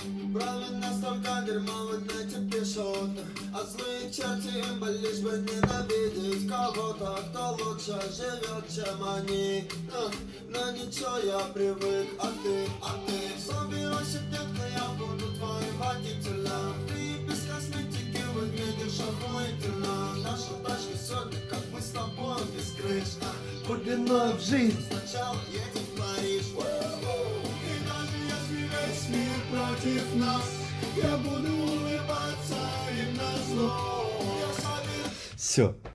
Правильно, столько дерьма в интернете пишут, а злые черти им бы лишь бы ненавидеть кого-то, кто лучше живет, чем они. Но ничего, я привык, а ты собирайся, детка, я буду твоим водителем. Ты без косметики выглядишь охуительно. Наша тачка сегодня, как мы с тобой, без крыш. Пугано в жизнь, сначала едем в Париж. И даже если весь мир против нас, я буду улыбаться им назло. Все.